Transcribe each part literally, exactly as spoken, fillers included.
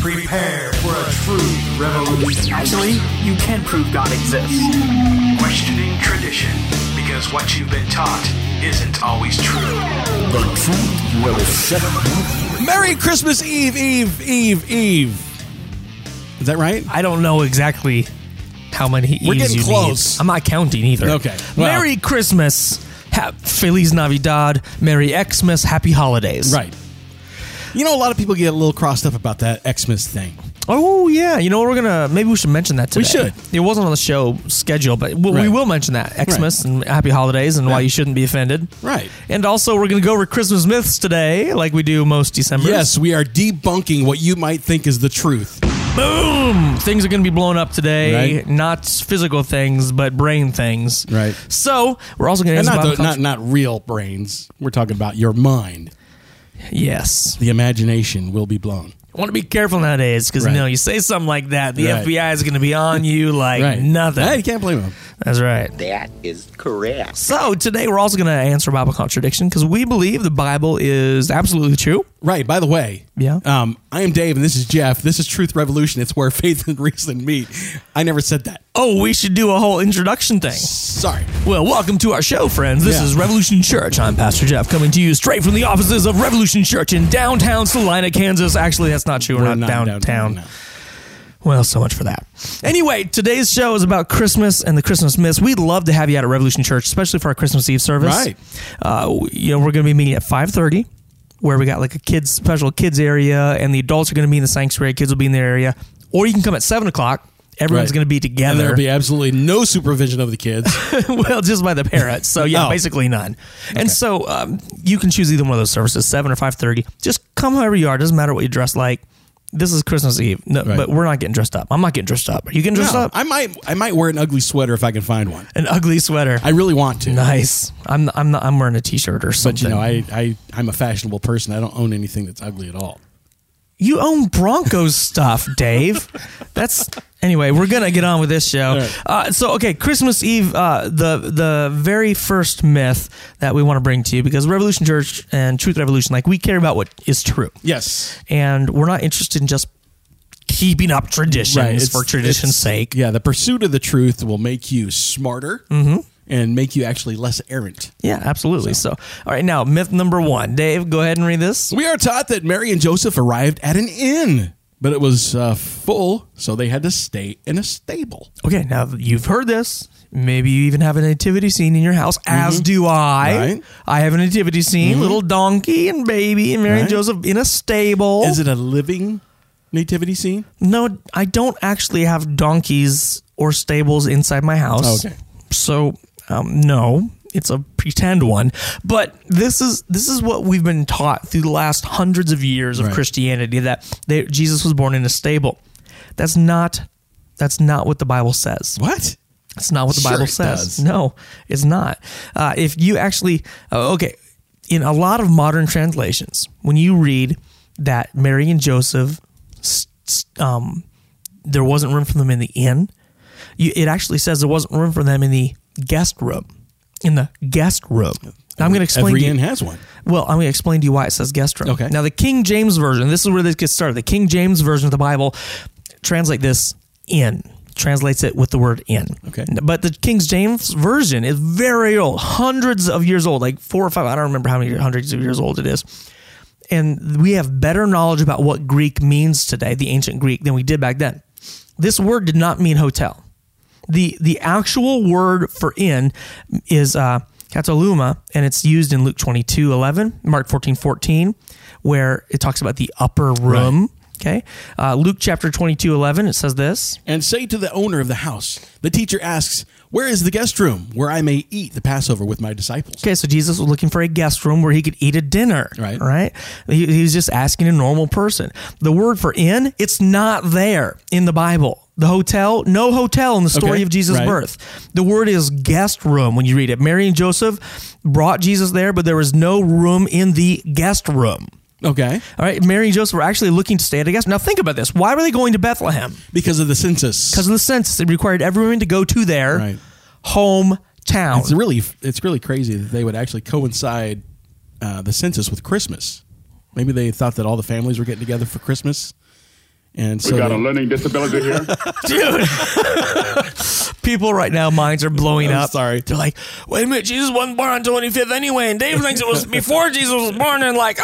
Prepare for a true revolution. Actually, you can prove God exists. Questioning tradition, because what you've been taught isn't always true. The truth will set you. Merry Christmas Eve, Eve, Eve, Eve. Is that right? I don't know exactly how many Eves We're getting you close. need. I'm not counting either. Okay. Well. Merry Christmas. Ha- Feliz Navidad. Merry Xmas. Happy Holidays. Right. You know, a lot of people get a little crossed up about that Xmas thing. Oh, yeah. You know, we're going to, maybe we should mention that today. We should. It wasn't on the show schedule, but we, Right. we will mention that. Xmas Right. and Happy Holidays and why Right. you shouldn't be offended. Right. And also, we're going to go over Christmas myths today, like we do most December. Yes, we are debunking what you might think is the truth. Boom! Things are going to be blown up today. Right. Not physical things, but brain things. Right. So, we're also going to And answer not, Bible the, not, contra- not real brains. We're talking about your mind. Yes. The imagination will be blown. I want to be careful nowadays because, Right. you know, you say something like that, the Right. F B I is going to be on you like Right. nothing. Hey, you can't blame them. That's right. That is correct. So, today we're also going to answer Bible contradiction because we believe the Bible is absolutely true. Right. By the way, Yeah. um, I am Dave, and this is Jeff. This is Truth Revolution. It's where faith and reason meet. I never said that. Oh, we should do a whole introduction thing. Sorry. Well, welcome to our show, friends. This Yeah. is Revolution Church. I'm Pastor Jeff, coming to you straight from the offices of Revolution Church in downtown Salina, Kansas. Actually, that's not true. We're, We're not, not downtown. downtown, no. Well, so much for that. Anyway, today's show is about Christmas and the Christmas myths. We'd love to have you out at Revolution Church, especially for our Christmas Eve service. Right. Uh, you know, we're going to be meeting at five thirty, where we got like a kids special kids area, and the adults are going to be in the sanctuary. Kids will be in their area. Or you can come at seven o'clock. Everyone's Right. going to be And together. there'll be absolutely no supervision of the kids. Well, just by the parents. So yeah, Oh. basically none. And so um, you can choose either one of those services, seven or five thirty. Just come however you are. Doesn't matter what you dress like. This is Christmas Eve, no, Right. but we're not getting dressed up. I'm not getting dressed up. Are you getting dressed No, up? I might I might wear an ugly sweater if I can find one. An ugly sweater. I really want to. Nice. I'm I'm not, I'm wearing a t-shirt or something. But you know, I, I I'm a fashionable person. I don't own anything that's ugly at all. You own Broncos stuff, Dave. That's anyway. We're gonna get on with this show. All right. Uh, so, okay, Christmas Eve. Uh, the the very first myth that we want to bring to you, because Revolution Church and Truth Revolution, like we care about what is true, Yes. and we're not interested in just keeping up traditions It's- for tradition's it's- sake. Yeah, the pursuit of the truth will make you smarter and make you actually less errant. Yeah, absolutely. So, all right, now myth number one. Dave, go ahead and read this. We are taught that Mary and Joseph arrived at an inn, but it was uh, full, so they had to stay in a stable. Okay, now you've heard this. Maybe you even have a nativity scene in your house, as do I. Right. I have a nativity scene, little donkey and baby and Mary and Right. Joseph in a stable. Is it a living nativity scene? No, I don't actually have donkeys or stables inside my house. Okay. So, um, no, it's a pretend one. But this is this is what we've been taught through the last hundreds of years of Right. Christianity, that they, Jesus was born in a stable. That's not that's not what the Bible says. What? That's not what the Sure Bible it says. does. No, it's not. Uh, if you actually, uh, okay, in a lot of modern translations, when you read that Mary and Joseph, s- s- um, there wasn't room for them in the inn, you, it actually says there wasn't room for them in the guest room. In the guest room. Now, I'm going to explain Every to you. inn has one. Well, I'm going to explain to you why it says guest room. Okay. Now, the King James Version, this is where this gets started. The King James Version of the Bible translate this in, translates it with the word in. Okay. But the King James Version is very old, hundreds of years old, like four or five. I don't remember how many hundreds of years old it is. And we have better knowledge about what Greek means today, the ancient Greek, than we did back then. This word did not mean hotel. The the actual word for inn is uh, kataluma, and it's used in Luke twenty-two eleven, Mark fourteen fourteen, where it talks about the upper room. Okay, uh, Luke chapter twenty-two eleven, it says this. And say to the owner of the house, the teacher asks, where is the guest room where I may eat the Passover with my disciples? Okay, so Jesus was looking for a guest room where he could eat a dinner. Right. Right? He, he was just asking a normal person. The word for inn, it's not there in the Bible. The hotel, no hotel in the story Okay, of Jesus' right. birth. The word is guest room when you read it. Mary and Joseph brought Jesus there, but there was no room in the guest room. Okay. All right, Mary and Joseph were actually looking to stay at a guest. Now think about this. Why were they going to Bethlehem? Because of the census. Because of the census. It required everyone to go to their Right. hometown. It's really it's really crazy that they would actually coincide uh, the census with Christmas. Maybe they thought that all the families were getting together for Christmas, And so We got they- a learning disability here. Dude. People right now, minds are blowing I'm up. sorry. They're like, wait a minute, Jesus wasn't born on twenty-fifth anyway, and Dave thinks it was before Jesus was born, and like,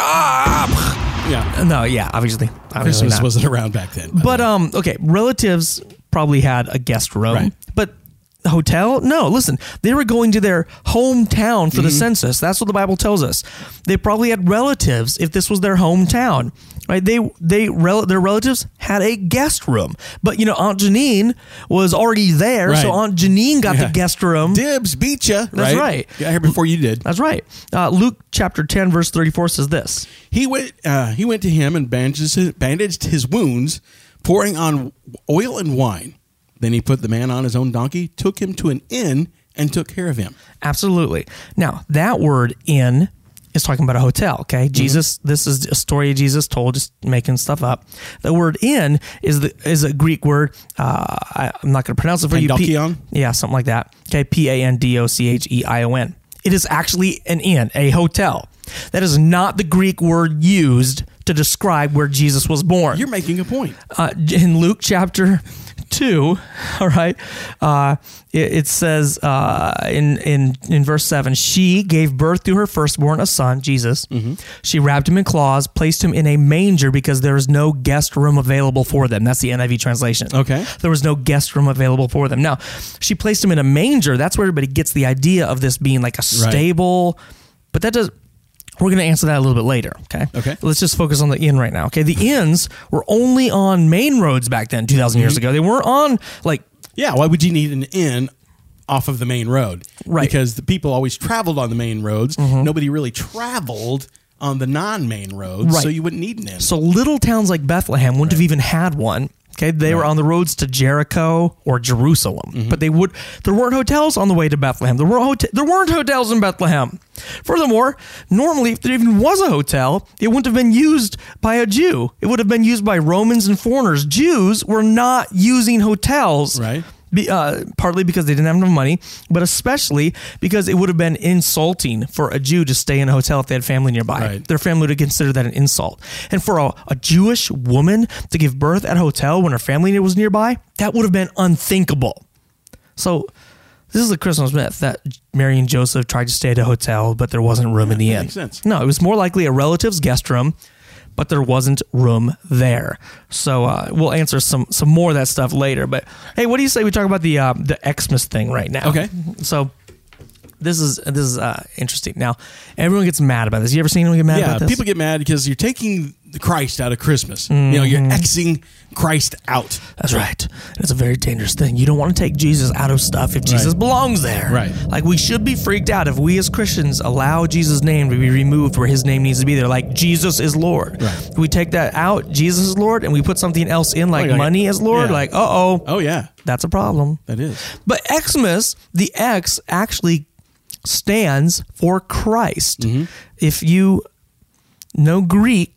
ah. yeah, No, yeah, obviously. obviously Christmas not. wasn't around back then. But, um, okay, relatives probably had a guest room. Right. But hotel? No, listen, they were going to their hometown for the census. That's what the Bible tells us. They probably had relatives if this was their hometown. Right? They they rel- their relatives had a guest room. But you know, Aunt Janine was already there, Right. so Aunt Janine got Yeah. the guest room. Dibs beat you. That's right. Got here before you did. That's right. Uh, Luke chapter ten verse thirty-four says this. He went. Uh, he went to him and bandaged his, bandaged his wounds, pouring on oil and wine. Then he put the man on his own donkey, took him to an inn, and took care of him. Absolutely. Now, that word inn is talking about a hotel, okay? Jesus, this is a story Jesus told, just making stuff up. The word inn is the is a Greek word. Uh, I, I'm not going to pronounce it for you. P- Pandokion? yeah, something like that. Okay, P A N D O C H E I O N. It is actually an inn, a hotel. That is not the Greek word used to describe where Jesus was born. You're making a point. Uh, in Luke chapter two, all right, uh, it, it says uh, in, in, in verse seven, she gave birth to her firstborn, a son, Jesus. Mm-hmm. She wrapped him in cloths, placed him in a manger because there was no guest room available for them. That's the N I V translation. Okay. There was no guest room available for them. Now, she placed him in a manger. That's where everybody gets the idea of this being like a stable, but that does... We're going to answer that a little bit later, okay? Okay. Let's just focus on the inn right now, okay? The inns were only on main roads back then, two thousand years ago. They weren't on, like... Yeah, why would you need an inn off of the main road? Right. Because the people always traveled on the main roads. Nobody really traveled on the non-main roads, Right. so you wouldn't need an inn. So little towns like Bethlehem wouldn't have even had one, okay? They were on the roads to Jericho or Jerusalem, but they would... There weren't hotels on the way to Bethlehem. There, were hot- there weren't hotels in Bethlehem. Furthermore, normally, if there even was a hotel, it wouldn't have been used by a Jew. It would have been used by Romans and foreigners. Jews were not using hotels. Right. Be, uh, partly because they didn't have enough money, but especially because it would have been insulting for a Jew to stay in a hotel if they had family nearby. Right. Their family would have considered that an insult. And for a, a Jewish woman to give birth at a hotel when her family was nearby, that would have been unthinkable. So this is the Christmas myth that Mary and Joseph tried to stay at a hotel, but there wasn't room in the that inn. makes sense. No, it was more likely a relative's guest room, but there wasn't room there. So uh, we'll answer some some more of that stuff later. But hey, what do you say we talk about the uh, the Xmas thing right now? Okay. So this is this is uh, interesting. Now everyone gets mad about this. You ever seen anyone get mad yeah, about this? people get mad because you're taking the Christ out of Christmas. You know, you're Xing Christ out. That's right. And it's a very dangerous thing. You don't want to take Jesus out of stuff if Jesus Right. belongs there. Right. Like we should be freaked out if we as Christians allow Jesus' name to be removed where his name needs to be there. Like Jesus is Lord. Right. If we take that out, Jesus is Lord, and we put something else in like Oh, yeah. money as Lord, Yeah. like, uh-oh, Oh, yeah, that's a problem. that is. But Xmas, the X actually stands for Christ. Mm-hmm. If you know Greek,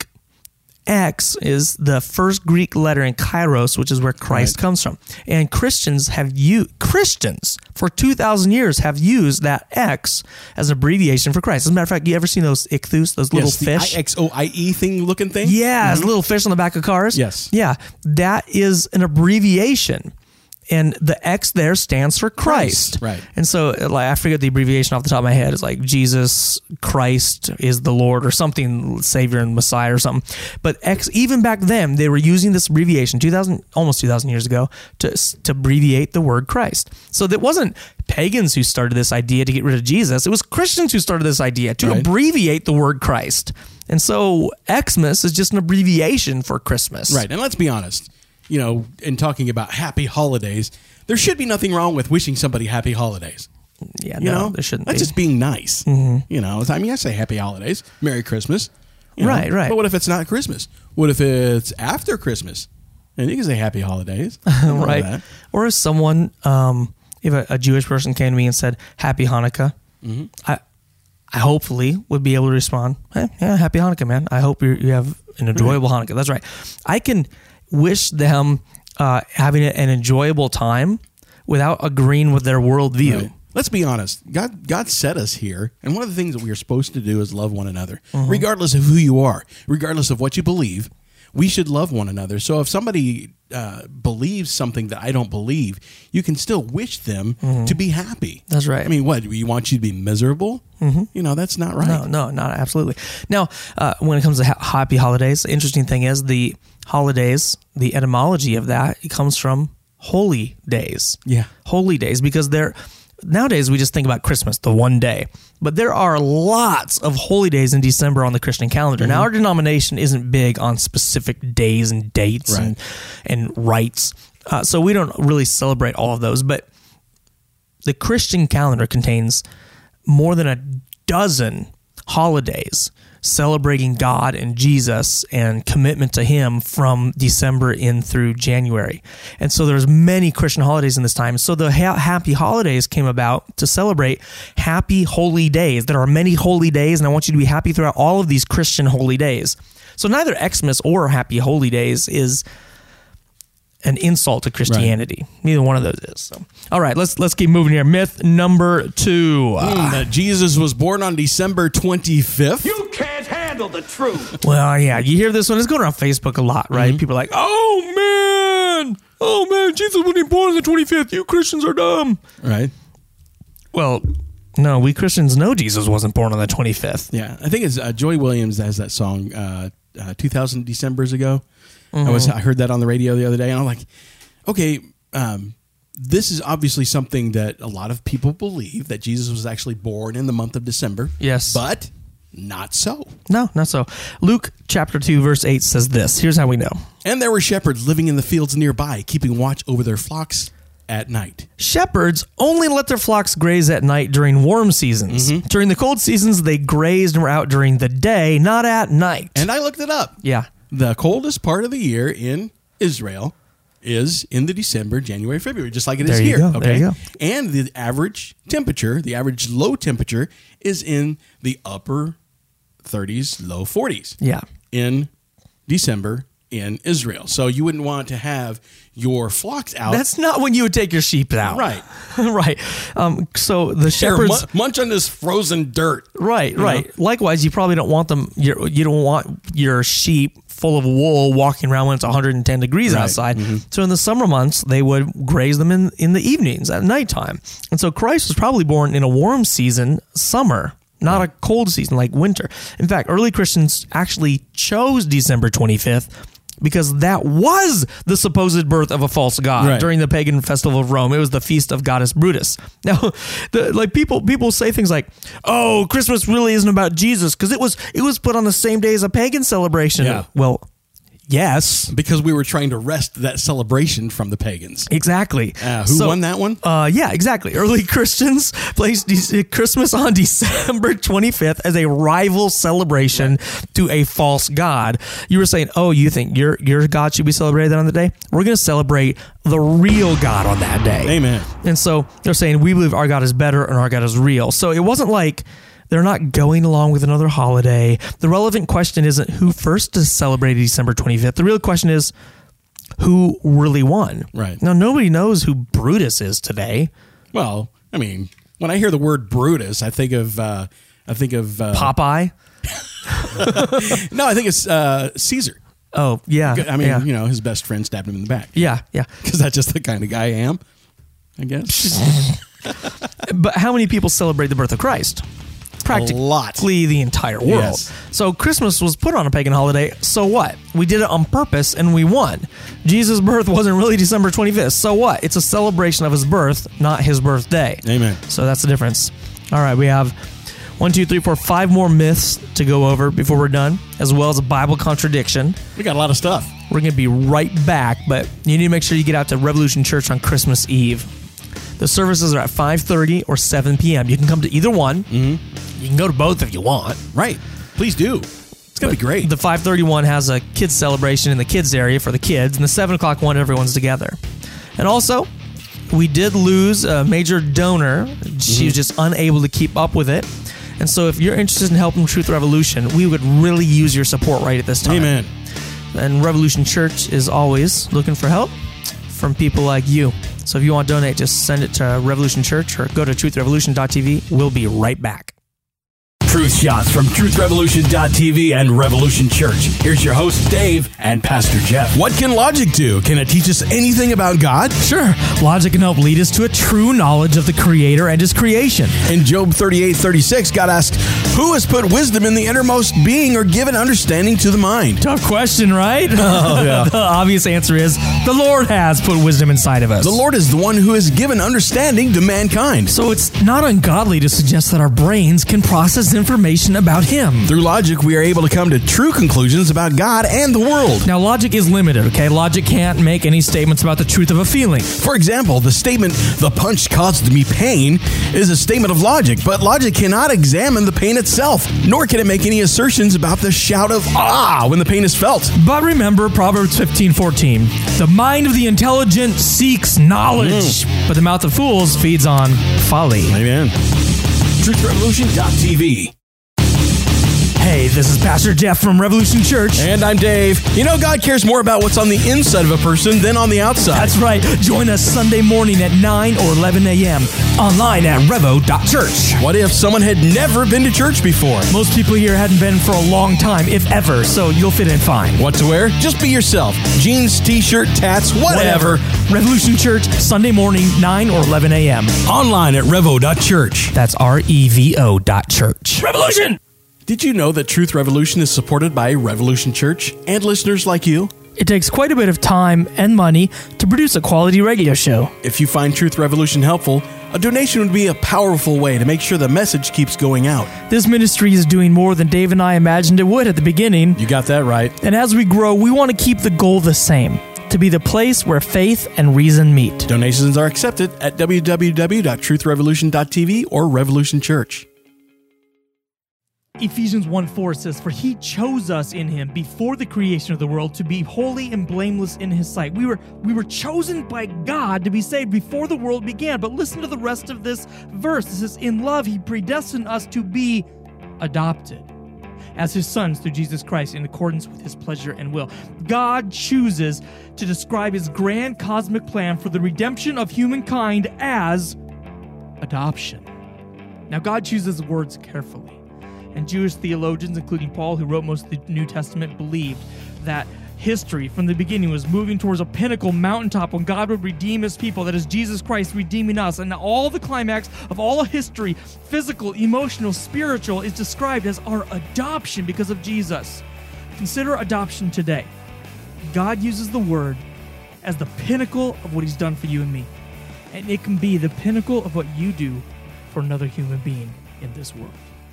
X is the first Greek letter in Kairos, which is where Christ Right. comes from. And Christians have used, Christians for two thousand years have used that X as an abbreviation for Christ. As a matter of fact, you ever seen those ichthus, those little yes, fish? the I X O I E thing looking thing? Yeah, it's little fish on the back of cars. Yes. Yeah, that is an abbreviation. And the X there stands for Christ. Christ, right. And so like I forget the abbreviation off the top of my head. It's like Jesus Christ is the Lord or something, Savior and Messiah or something. But X, even back then, they were using this abbreviation two thousand, almost two thousand years ago to, to abbreviate the word Christ. So it wasn't pagans who started this idea to get rid of Jesus. It was Christians who started this idea to Right. abbreviate the word Christ. And so Xmas is just an abbreviation for Christmas. Right. And let's be honest, you know, in talking about happy holidays, there should be nothing wrong with wishing somebody happy holidays. Yeah, You no, know, there shouldn't That's be. just being nice. Mm-hmm. You know, I mean, I say happy holidays, Merry Christmas. you know. Right, right. But what if it's not Christmas? What if it's after Christmas? And you can say happy holidays. All right. that. Or if someone, um, if a, a Jewish person came to me and said, Happy Hanukkah, Mm-hmm. I I hopefully would be able to respond, hey, yeah, Happy Hanukkah, man. I hope you're, you have an enjoyable Hanukkah. That's right. I can wish them uh, having an enjoyable time without agreeing with their worldview. Right. Let's be honest. God God set us here, and one of the things that we are supposed to do is love one another, regardless of who you are, regardless of what you believe. we should love one another. So if somebody uh, believes something that I don't believe, you can still wish them mm-hmm. to be happy. That's right. I mean, what, you want you to be miserable? Mm-hmm. You know, that's not right. No, no, not absolutely. Now, uh, when it comes to ha- happy holidays, the interesting thing is the holidays, the etymology of that, it comes from holy days. Yeah. Holy days, because they're, nowadays we just think about Christmas, the one day, but there are lots of holy days in December on the Christian calendar. Mm-hmm. Now, our denomination isn't big on specific days and dates right. and, and rites, uh, so we don't really celebrate all of those, but the Christian calendar contains more than a dozen holidays celebrating God and Jesus and commitment to Him from December in through January. And so there's many Christian holidays in this time. So the ha- happy holidays came about to celebrate happy holy days. There are many holy days, and I want you to be happy throughout all of these Christian holy days. So neither Xmas or happy holy days is an insult to Christianity. Right. Neither one of those is. So, all right, let's let's keep moving here. Myth number two: mm, that Jesus was born on December twenty-fifth. You can't handle the truth. Well, yeah, you hear this one. It's going around Facebook a lot, right? Mm-hmm. People are like, "Oh man, oh man, Jesus wasn't born on the twenty-fifth. You Christians are dumb." Right. Well, no, we Christians know Jesus wasn't born on the twenty-fifth. Yeah, I think it's uh, Joy Williams that has that song uh, uh, two thousand Decembers ago. Mm-hmm. I was I heard that on the radio the other day, and I'm like, okay, um, this is obviously something that a lot of people believe, that Jesus was actually born in the month of December. Yes. But not so. No, not so. Luke chapter two, verse eight says this. Here's how we know. And there were shepherds living in the fields nearby, keeping watch over their flocks at night. Shepherds only let their flocks graze at night during warm seasons. Mm-hmm. During the cold seasons, they grazed and were out during the day, not at night. And I looked it up. Yeah. The coldest part of the year in Israel is in the December, January, February, just like it is there you here. Go. Okay. There you go. And the average temperature, the average low temperature, is in the upper thirties, low forties. Yeah. In December in Israel. So you wouldn't want to have your flocks out. That's not when you would take your sheep out. Right. right. Um, so the shepherds... Here, munch on this frozen dirt. Right, right. Know? Likewise, you probably don't want them... You're, you don't want your sheep full of wool walking around when it's one hundred ten degrees right. outside. Mm-hmm. So in the summer months, they would graze them in, in the evenings at nighttime. And so Christ was probably born in a warm season, summer, not right. a cold season like winter. In fact, early Christians actually chose December twenty-fifth because that was the supposed birth of a false god right. during the pagan festival of Rome. It was the feast of goddess Brutus. Now, the, like people people say things like, "Oh, Christmas really isn't about Jesus because it was it was put on the same day as a pagan celebration." Yeah. Well, yes, because we were trying to wrest that celebration from the pagans. Exactly. Uh, who so, won that one? Uh, yeah, exactly. Early Christians placed De- Christmas on December twenty-fifth as a rival celebration right. to a false god. You were saying, oh, you think your your God should be celebrated on the day? We're going to celebrate the real God on that day. Amen. And so they're saying we believe our God is better and our God is real. So it wasn't like they're not going along with another holiday. The relevant question isn't who first celebrated December twenty-fifth. The real question is who really won. Right. Now, nobody knows who Brutus is today. Well, I mean, when I hear the word Brutus, I think of uh, I think of uh, Popeye. No, I think it's uh, Caesar. Oh yeah. I mean, yeah. you know, his best friend stabbed him in the back. Yeah, yeah. Because that's just the kind of guy I am, I guess. But how many people celebrate the birth of Christ? Practically a lot. The entire world. Yes. So Christmas was put on a pagan holiday. So what? We did it on purpose and we won. Jesus' birth wasn't really December twenty-fifth. So what? It's a celebration of his birth, not his birthday. Amen. So that's the difference. All right, we have one, two, three, four, five more myths to go over before we're done, as well as a Bible contradiction. We got a lot of stuff. We're going to be right back, but you need to make sure you get out to Revolution Church on Christmas Eve. The services are at five thirty or seven p.m. You can come to either one. Mm-hmm. You can go to both if you want. Right. Please do. It's going to be great. The five thirty one has a kids celebration in the kids area for the kids, and the seven o'clock one, everyone's together. And also, we did lose a major donor. She mm-hmm. was just unable to keep up with it. And so if you're interested in helping Truth Revolution, we would really use your support right at this time. Amen. And Revolution Church is always looking for help from people like you. So if you want to donate, just send it to Revolution Church or go to truth revolution dot t v. We'll be right back. Truth shots from truth revolution dot t v and Revolution Church. Here's your host, Dave, and Pastor Jeff. What can logic do? Can it teach us anything about God? Sure. Logic can help lead us to a true knowledge of the Creator and His creation. In Job thirty-eight thirty-six, God asked, who has put wisdom in the innermost being or given understanding to the mind? Tough question, right? Oh, yeah. The obvious answer is the Lord has put wisdom inside of us. The Lord is the one who has given understanding to mankind. So it's not ungodly to suggest that our brains can process information about Him. Through logic, we are able to come to true conclusions about God and the world. Now, logic is limited, okay? Logic can't make any statements about the truth of a feeling. For example, the statement, the punch caused me pain, is a statement of logic, but logic cannot examine the pain itself, nor can it make any assertions about the shout of ah when the pain is felt. But remember Proverbs fifteen fourteen. The mind of the intelligent seeks knowledge, mm. but the mouth of fools feeds on folly. Amen. truth revolution dot t v. Hey, this is Pastor Jeff from Revolution Church. And I'm Dave. You know, God cares more about what's on the inside of a person than on the outside. That's right. Join us Sunday morning at nine or eleven a.m. online at revo dot church. What if someone had never been to church before? Most people here hadn't been for a long time, if ever, so you'll fit in fine. What to wear? Just be yourself. Jeans, t-shirt, tats, whatever. whatever. Revolution Church, Sunday morning, nine or eleven a.m. Online at revo dot church. That's R E V O dot church. Revolution! Did you know that Truth Revolution is supported by Revolution Church and listeners like you? It takes quite a bit of time and money to produce a quality radio show. If you find Truth Revolution helpful, a donation would be a powerful way to make sure the message keeps going out. This ministry is doing more than Dave and I imagined it would at the beginning. You got that right. And as we grow, we want to keep the goal the same, to be the place where faith and reason meet. Donations are accepted at w w w dot truth revolution dot t v or Revolution Church. Ephesians one four says, for He chose us in Him before the creation of the world to be holy and blameless in His sight. We were we were chosen by God to be saved before the world began. But listen to the rest of this verse. It says, in love He predestined us to be adopted as His sons through Jesus Christ in accordance with His pleasure and will. God chooses to describe His grand cosmic plan for the redemption of humankind as adoption. Now, God chooses words carefully. And Jewish theologians, including Paul, who wrote most of the New Testament, believed that history from the beginning was moving towards a pinnacle mountaintop when God would redeem His people, that is Jesus Christ redeeming us. And all the climax of all history, physical, emotional, spiritual, is described as our adoption because of Jesus. Consider adoption today. God uses the word as the pinnacle of what He's done for you and me. And it can be the pinnacle of what you do for another human being in this world.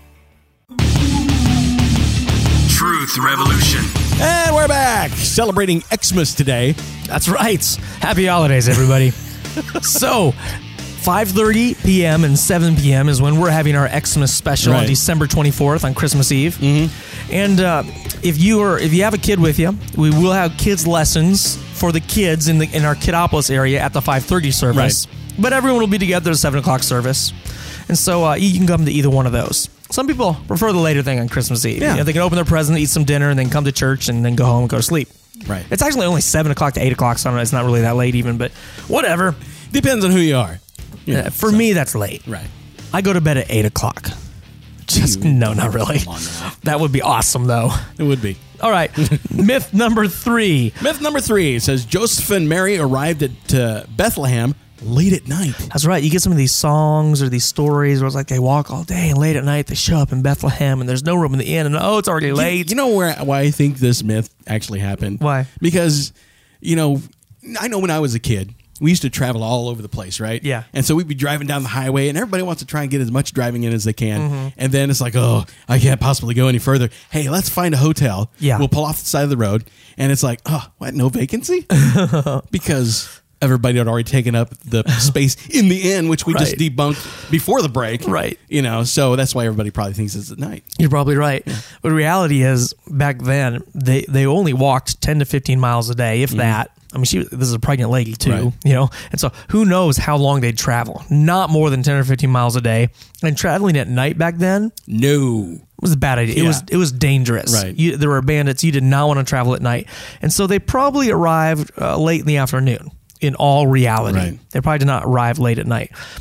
Truth Revolution. And we're back, celebrating Xmas today. That's right. Happy holidays, everybody. So, five thirty p.m. and seven p.m. is when we're having our Xmas special right. on December twenty-fourth on Christmas Eve. Mm-hmm. And uh, if you are, if you have a kid with you, we will have kids lessons for the kids in the in our Kiddopolis area at the five thirty service. Right. But everyone will be together at seven o'clock service. And so uh, you can come to either one of those. Some people prefer the later thing on Christmas Eve. Yeah. You know, they can open their present, eat some dinner, and then come to church and then go home and go to sleep. Right. It's actually only seven o'clock to eight o'clock, so it's not really that late even, but whatever. Depends on who you are. You know, Uh, for so. me, that's late. Right. I go to bed at eight o'clock. Just, no, not really. That would be awesome, though. It would be. All right. Myth number three. Myth number three says Joseph and Mary arrived at uh, Bethlehem late at night. That's right. You get some of these songs or these stories where it's like they walk all day and late at night they show up in Bethlehem and there's no room in the inn and oh, it's already late. You, you know where why I think this myth actually happened? Why? Because, you know, I know when I was a kid, we used to travel all over the place, right? Yeah. And so we'd be driving down the highway and everybody wants to try and get as much driving in as they can. Mm-hmm. And then it's like, oh, I can't possibly go any further. Hey, let's find a hotel. Yeah. We'll pull off the side of the road. And it's like, oh, what? No vacancy? Because everybody had already taken up the space in the inn, which we Right. just debunked before the break. Right. You know, so that's why everybody probably thinks it's at night. You're probably right. But the reality is, back then, they, they only walked ten to fifteen miles a day, if that. I mean, she this is a pregnant lady, too, Right. you know? And so who knows how long they'd travel. Not more than ten or fifteen miles a day. And traveling at night back then No. was a bad idea. It Yeah. was it was dangerous. Right. You, there were bandits. You did not want to travel at night. And so they probably arrived uh, late in the afternoon, in all reality. Right. They probably did not arrive late at night.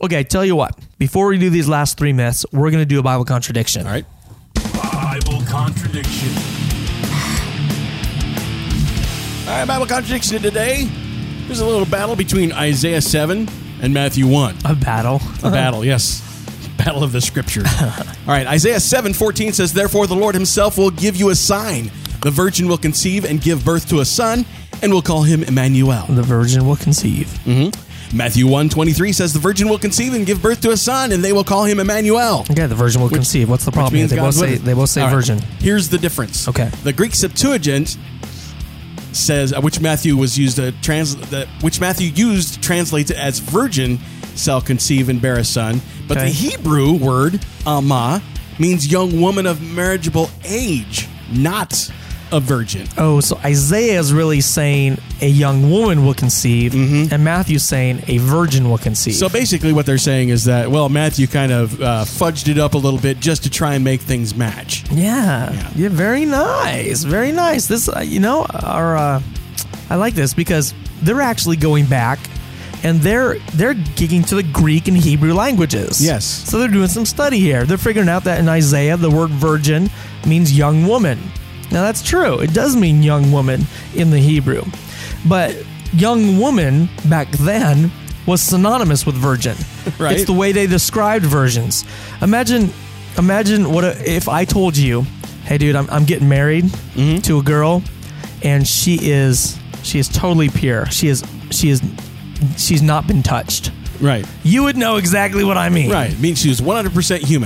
Okay, tell you what. Before we do these last three myths, we're going to do a Bible contradiction. All right. Bible contradiction. All right, Bible contradiction today. There's a little battle between Isaiah seven and Matthew one. A battle. A battle, yes. Battle of the Scriptures. All right, Isaiah seven fourteen says, "Therefore the Lord himself will give you a sign. The virgin will conceive and give birth to a son, and will call him Emmanuel." The virgin will conceive. Mm-hmm. Matthew one twenty-three says, "The virgin will conceive and give birth to a son, and they will call him Emmanuel." Okay, the virgin will Which- conceive. What's the Which problem here? means They both God's with say it. they both say All right, virgin. Here's the difference. Okay. The Greek Septuagint says, uh, which Matthew was used to trans, the, which Matthew used translates it as virgin shall conceive and bear a son. But Okay. the Hebrew word "alma" means young woman of marriageable age, not a virgin. Oh, so Isaiah is really saying a young woman will conceive, and Matthew's saying a virgin will conceive. So basically, what they're saying is that, well, Matthew kind of uh, fudged it up a little bit just to try and make things match. yeah, Yeah. yeah, very nice, very nice. This, uh, you know, our uh, I like this because they're actually going back. And they're they're gigging to the Greek and Hebrew languages. Yes. So they're doing some study here. They're figuring out that in Isaiah, the word virgin means young woman. Now, that's true. It does mean young woman in the Hebrew. But young woman back then was synonymous with virgin. Right. It's the way they described virgins. Imagine imagine what a, if I told you, hey, dude, I'm, I'm getting married Mm-hmm. to a girl, and she is she is totally pure. She is she is she's not been touched. Right. You would know exactly what I mean. Right. It means she was one hundred percent human.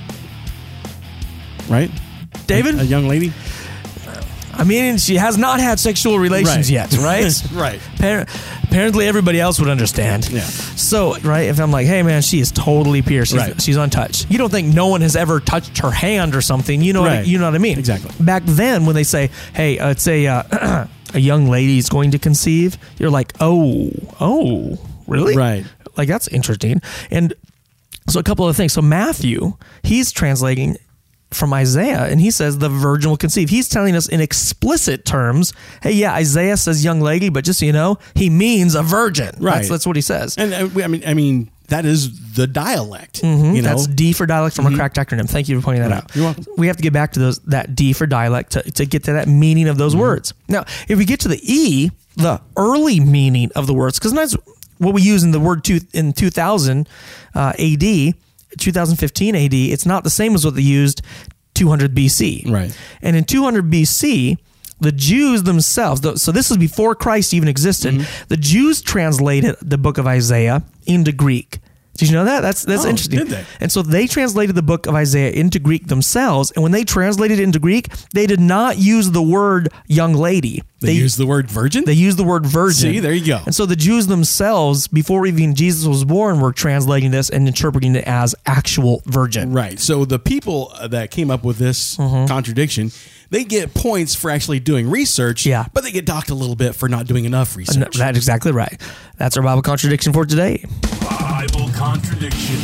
Right? David? A, a young lady? I mean, she has not had sexual relations Right. yet, right? Right. Appar- Apparently, everybody else would understand. Yeah. So, right, if I'm like, hey, man, she is totally pure. She's, Right. she's untouched. You don't think no one has ever touched her hand or something. You know, what, I- Right. you know what I mean? Exactly. Back then, when they say, hey, uh, it's a, uh, a young lady is going to conceive, you're like, oh, oh, really? Right. Like, that's interesting. And so a couple of things. So Matthew, he's translating from Isaiah, and he says the virgin will conceive. He's telling us in explicit terms, hey, yeah, Isaiah says young lady, but just so you know, he means a virgin. Right. That's, that's what he says. And uh, we- I mean, I mean, that is the dialect. Mhm. You know, That's D for dialect from a cracked acronym. Thank you for pointing that Right. out. You're welcome. We have to get back to those that D for dialect to, to get to that meaning of those Mm-hmm. words. Now, if we get to the E, the early meaning of the words, because that's what we use in the word two, in two thousand uh, A D, two thousand fifteen A D, it's not the same as what they used two hundred B C. Right. And in two hundred B C, the Jews themselves, the- so this is before Christ even existed, Mm-hmm. the Jews translated the book of Isaiah into Greek. Did you know that? That's that's Oh, interesting. did they? And so they translated the book of Isaiah into Greek themselves. And when they translated it into Greek, they did not use the word young lady. they, use the word virgin. They used the word virgin. See, there you go. And so the Jews themselves, before even Jesus was born, were translating this and interpreting it as actual virgin. Right. So the people uh, that came up with this Mm-hmm. contradiction, they get points for actually doing research. Yeah. But they get docked a little bit for not doing enough No, research. that's exactly right. That's our Bible contradiction for today. Bible contradiction.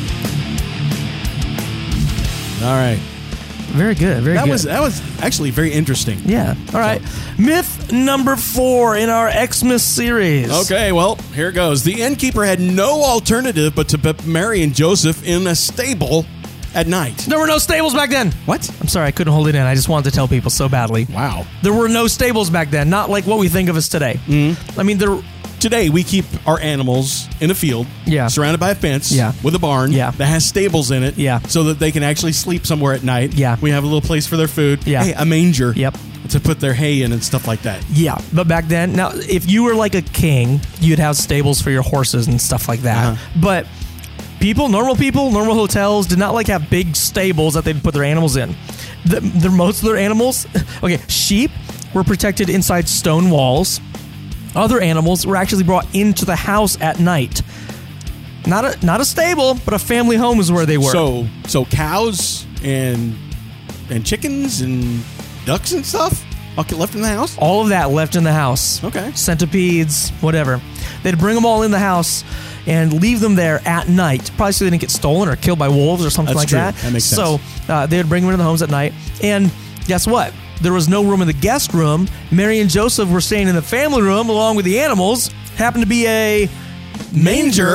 All right. Very good. Very That good. was that was actually very interesting. Yeah. All right. Myth number four in our Xmas series. Okay, well, here it goes. The innkeeper had no alternative but to put Mary and Joseph in a stable at night. There were no stables back then. What? I'm sorry, I couldn't hold it in. I just wanted to tell people so badly. Wow. There were no stables back then, not like what we think of as today. Mm-hmm. I mean, there. Today, we keep our animals in a field, Yeah. surrounded by a fence, Yeah. with a barn Yeah. that has stables in it, Yeah. so that they can actually sleep somewhere at night. Yeah. We have a little place for their food. Yeah. Hey, a manger. Yep. To put their hay in and stuff like that. Yeah, but back then, now if you were like a king, you'd have stables for your horses and stuff like that. Uh-huh. But people, normal people, normal hotels did not like have big stables that they'd put their animals in. The, the most of their animals, okay, sheep were protected inside stone walls. Other animals were actually brought into the house at night. Not a not a stable, but a family home is where they were. So, so cows and and chickens and ducks and stuff all get left in the house. all of that left in the house. Okay. Centipedes, whatever. They'd bring them all in the house and leave them there at night, probably so they didn't get stolen or killed by wolves or something That's like true. that. That makes so uh, they would bring them into the homes at night. And guess what? There was no room in the guest room. Mary and Joseph were staying in the family room along with the animals. Happened to be a manger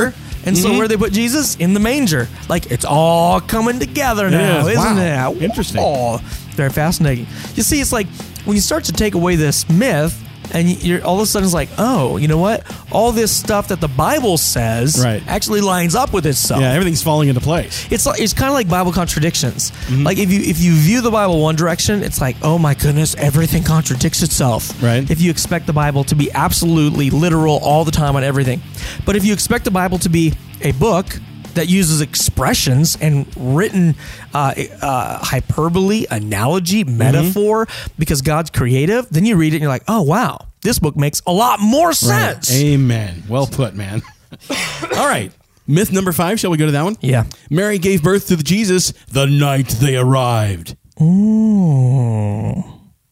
And so where they put Jesus? In the manger. Like, it's all coming together now, It is. isn't Wow. it? Interesting. Oh, very fascinating. You see, it's like when you start to take away this myth, and you're all of a sudden it's like, oh, you know what? All this stuff that the Bible says Right. actually lines up with itself. Yeah, everything's falling into place. It's like, it's kind of like Bible contradictions. Mm-hmm. Like if you if you view the Bible one direction, it's like, oh my goodness, everything contradicts itself. Right. If you expect the Bible to be absolutely literal all the time on everything, but if you expect the Bible to be a book that uses expressions and written uh, uh, hyperbole, analogy, metaphor, because God's creative, then you read it and you're like, oh wow, this book makes a lot more sense. Right. Amen. Well put, man. All right. Myth number five. Shall we go to that one? Yeah. Mary gave birth to the Jesus the night they arrived. Ooh.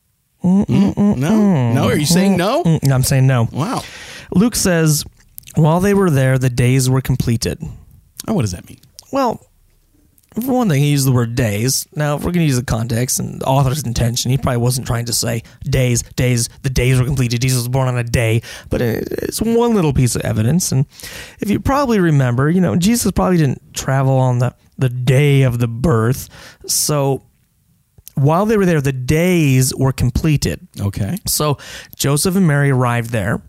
Mm, no? No? Are you saying no? Mm, I'm saying no. Wow. Luke says, while they were there, the days were completed. Oh, what does that mean? Well, for one thing, he used the word days. Now, if we're going to use the context and the author's intention, he probably wasn't trying to say days, days, the days were completed. Jesus was born on a day. But it's one little piece of evidence. And if you probably remember, you know, Jesus probably didn't travel on the, the day of the birth. So while they were there, the days were completed. Okay. So Joseph and Mary arrived there.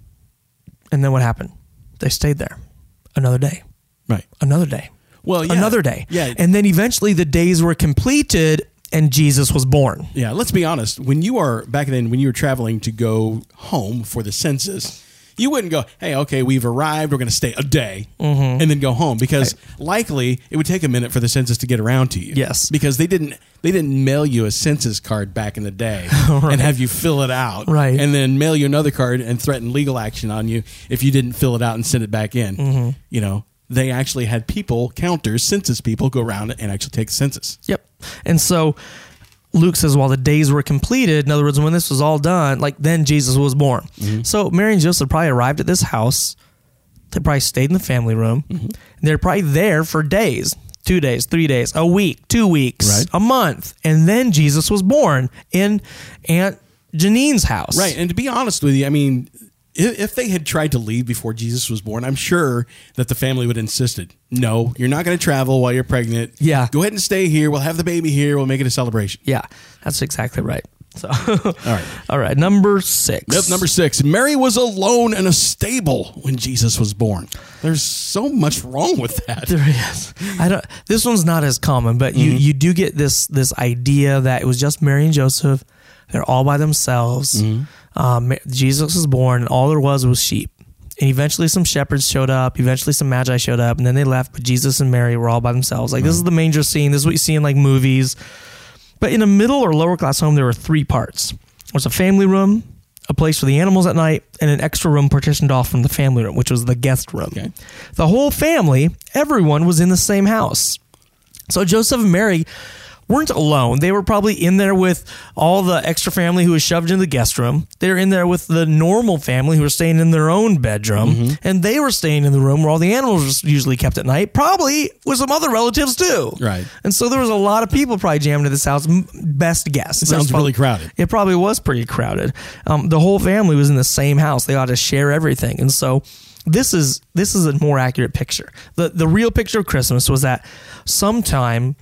And then what happened? They stayed there another day. Right. Another day. Well, yeah. Another day. Yeah. And then eventually the days were completed and Jesus was born. Yeah, let's be honest. When you are, back then, when you were traveling to go home for the census, you wouldn't go, hey, okay, we've arrived, we're going to stay a day, Mm-hmm. and then go home, because likely it would take a minute for the census to get around to you. Yes. Because they didn't they didn't mail you a census card back in the day and have you fill it out. Right. And then mail you another card and threaten legal action on you if you didn't fill it out and send it back in. Mm-hmm. You know, they actually had people, counters, census people, go around and actually take the census. Yep. And so Luke says, while the days were completed, in other words, when this was all done, like then Jesus was born. Mm-hmm. So Mary and Joseph probably arrived at this house. They probably stayed in the family room. Mm-hmm. They're probably there for days, two days, three days, a week, two weeks, Right. a month. And then Jesus was born in Aunt Janine's house. Right. And to be honest with you, I mean, if, if they had tried to leave before Jesus was born, I'm sure that the family would have insisted, no, you're not going to travel while you're pregnant. Yeah. Go ahead and stay here. We'll have the baby here. We'll make it a celebration. Yeah, that's exactly right. So, All right. all right, number six. Yep, number six. Mary was alone in a stable when Jesus was born. There's so much wrong with that. There is. I don't. This one's not as common, but you, Mm-hmm. you do get this this idea that it was just Mary and Joseph. They're all by themselves. Mm-hmm. Um, Jesus was born, and all there was was sheep. And eventually, some shepherds showed up. Eventually, some magi showed up, and then they left. But Jesus and Mary were all by themselves. Like this is the manger scene. This is what you see in like movies. But in a middle or lower class home, there were three parts. There was a family room, a place for the animals at night, and an extra room partitioned off from the family room, which was the guest room. Okay. The whole family, everyone was in the same house. So Joseph and Mary weren't alone. They were probably in there with all the extra family who was shoved into the guest room. They were in there with the normal family who were staying in their own bedroom. Mm-hmm. And they were staying in the room where all the animals were usually kept at night, probably with some other relatives too. Right. And so there was a lot of people probably jammed into this house. M- Best guess. It sounds There's probably- really crowded. It probably was pretty crowded. Um, the whole family was in the same house. They ought to share everything. And so this is this is a more accurate picture. The the real picture of Christmas was that sometime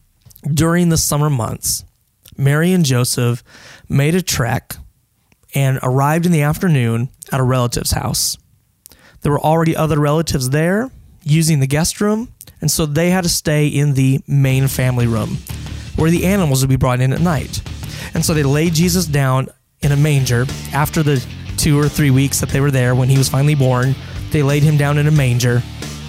during the summer months, Mary and Joseph made a trek and arrived in the afternoon at a relative's house. There were already other relatives there using the guest room, and so they had to stay in the main family room where the animals would be brought in at night. And so they laid Jesus down in a manger after the two or three weeks that they were there when he was finally born. They laid him down in a manger,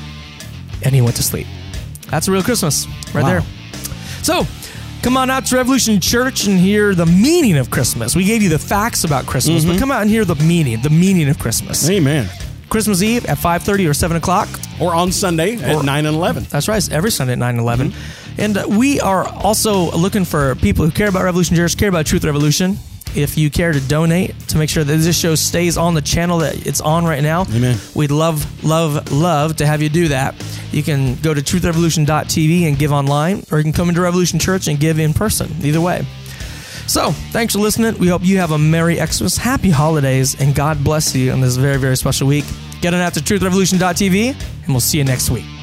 and he went to sleep. That's a real Christmas right Wow. there. So, come on out to Revolution Church and hear the meaning of Christmas. We gave you the facts about Christmas, but come out and hear the meaning, the meaning of Christmas. Amen. Christmas Eve at five thirty or seven o'clock. Or on Sunday at Or- nine and eleven. That's right. It's every Sunday at nine and eleven. And uh, we are also looking for people who care about Revolution Church, care about Truth Revolution. If you care to donate to make sure that this show stays on the channel that it's on right now, Amen. we'd love, love, love to have you do that. You can go to truth revolution dot t v and give online, or you can come into Revolution Church and give in person. Either way. So, thanks for listening. We hope you have a Merry Xmas, Happy Holidays, and God bless you on this very, very special week. Get on out to truth revolution dot t v, and we'll see you next week.